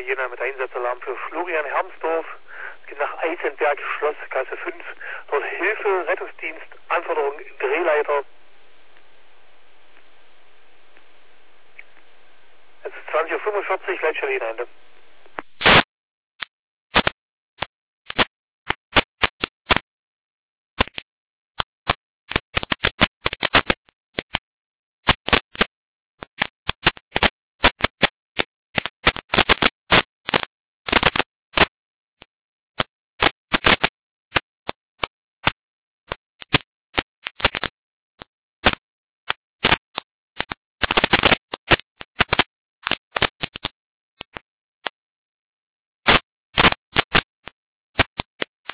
Jena mit Einsatzalarm für Florian Hermsdorf. Es geht nach Eisenberg, Schloss, Klasse 5. Dort Hilfe, Rettungsdienst, Anforderung, Drehleiter. Es ist 20:45 Uhr, Leitstelle Jena, Ende.